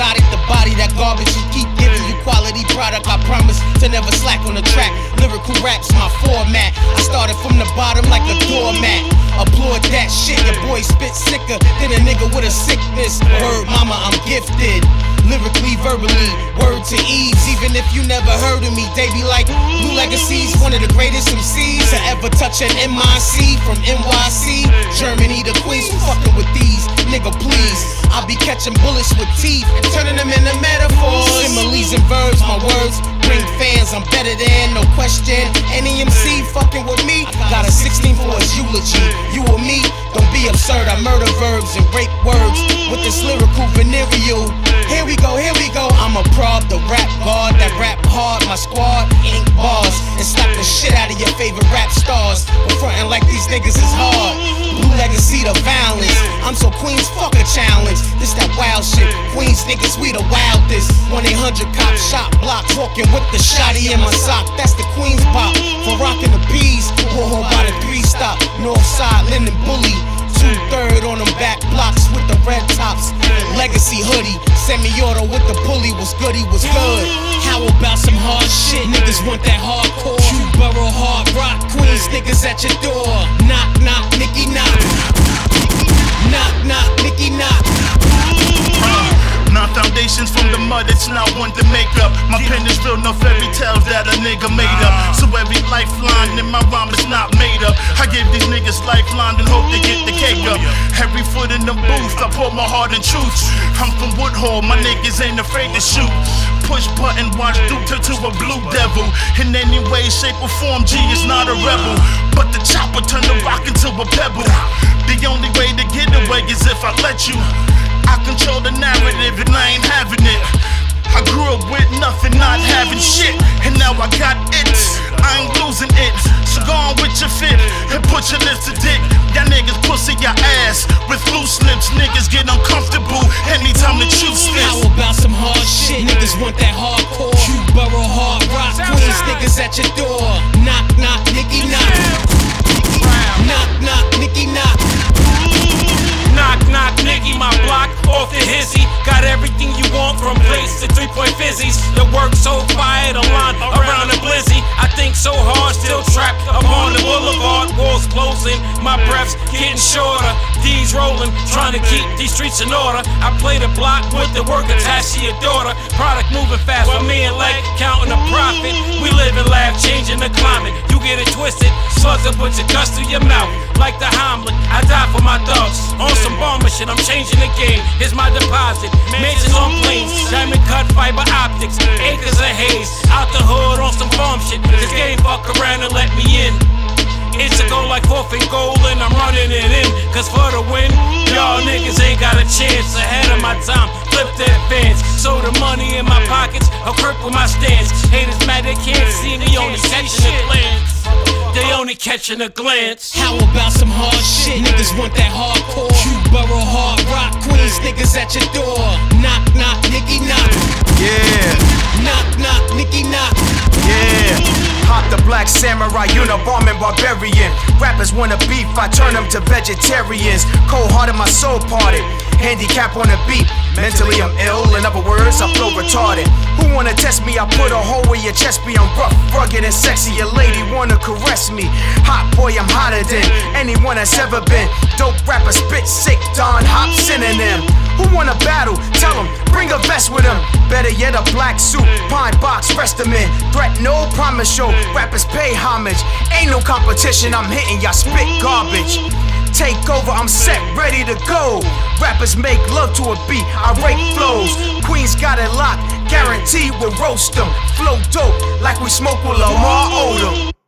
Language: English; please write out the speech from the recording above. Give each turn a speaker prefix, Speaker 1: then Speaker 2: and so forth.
Speaker 1: exotic, the body that garbage. You keep giving you quality product. I promise to never slack on the track. Lyrical rap's my format. I started from the bottom like a doormat. Applaud that shit, your boy spit sicker than a nigga with a sickness. Word mama, I'm gifted. Lyrically, verbally, word to ease. Even if you never heard of me, they be like, Blue Legacy's one of the greatest MCs to ever touch an MIC. From NYC, Germany to Queens. Who fucking with these? Nigga, please. I be catching bullets with teeth and turning them into metaphors. Similes and verbs, my words bring fans. I'm better than, no question. Any MC fucking with me got a 16 for his eulogy. You or me, don't be absurd. I murder verbs and rape words with this lyrical venereal. Here we go, here we go. I'm a prob, the rap god that rap hard. My squad ink bars and slap the shit out of your favorite rap stars. But frontin' like these niggas is hard. Blue Legacy, the violence. I'm so Queens, fuck a challenge. This that wild shit. Queens niggas, we the wildest. 1-800 cop shot block, walking with the shotty in my sock. That's the Queens pop for rocking the bees. Whoa, by the 3-stop, Northside, Linden Bully. 2/3 on them back blocks with the red tops. Legacy hoodie, semi-auto with the pulley. Was goody, was good. How about some hard shit? Niggas want that hardcore. Borough hard rock, Queens niggas at your door. Knock, knock, Nicky knock. Knock, knock, Nicky knock.
Speaker 2: Nine foundations from the mud, it's not one to make up. My pen is real, no fairy tales that a nigga made up. So every lifeline in my rhyme is not made up. I give these niggas lifeline and hope they get the cake up. Every foot in the booth, I pour my heart and truth. I'm from Woodhall, my niggas ain't afraid to shoot. Push button, watch Duke turn to a blue devil. In any way, shape or form, G is not a rebel. But the chopper turn the rock into a pebble. The only way to get away is if I let you. I control the narrative and I ain't having it. I grew up with nothing, not having shit. And now I got it, I ain't losing it. So go on with your fit and put your lips to dick. Y'all niggas pussy your ass with loose lips. Niggas get uncomfortable anytime the truth spits.
Speaker 1: How about some hard shit? Niggas want that hardcore. Borough hard rock, Queens niggas at your door. Knock, knock, Nicky knock. Knock, knock, Nicky knock.
Speaker 3: Knock, knock, Nicky, my block off the hizzy. Got everything you want from plates to 3-point fizzies. The work so fire, the line around the blizzy. I think so hard, still trapped up on the boulevard. Walls closing, my breath's getting shorter. D's rolling, trying to keep these streets in order. I play the block with the work attached to your daughter. Product moving fast, while me and Leg counting a profit. We live and laugh, changing the climate. You get it twisted, slugs will put your guts through your mouth. Like the Hamlet, I die for my thugs. On some bomber shit, I'm changing the game. Here's my deposit. Mansions on planes, diamond cut fiber optics, acres of haze. Out the hood on some farm shit. This game fuck around and let me in. It's a go like 4th and goal and I'm running it in. Cause for the win, y'all niggas ain't got a chance. Ahead of my time, flip that fence. So the money in my pockets, I'll cripple my stance. Haters mad they can't see me, only catching a glance. They only catching a glance.
Speaker 1: How about some hard shit? Niggas want that hardcore. Borough hard rock, Queens niggas at your door. Knock, knock, Nicky knock.
Speaker 4: Yeah.
Speaker 1: Knock, knock, Nicky knock.
Speaker 4: Yeah. Hop the black samurai, Unabomber and barbarian. Rappers wanna beef, I turn them to vegetarians. Cold hearted, my soul parted. Handicap on the beat. Mentally I'm ill, in other words, I flow retarded. Who wanna test me? I put a hole where your chest be. I'm rough, rugged and sexy. Your lady wanna caress me. Hot boy, I'm hotter than anyone that's ever been. Dope rapper, spit sick, Don Hop synonym. Who wanna battle? Tell him, bring a vest with him. Better yet, a black suit, pine box, rest him in. Threat, no promise, show rappers pay homage. Ain't no competition, I'm hitting y'all spit garbage. Take over, I'm set, ready to go. Rappers make love to a beat, I rake flows. Queens got it locked, guaranteed we'll roast them. Flow dope, like we smoke with Lamar Odom.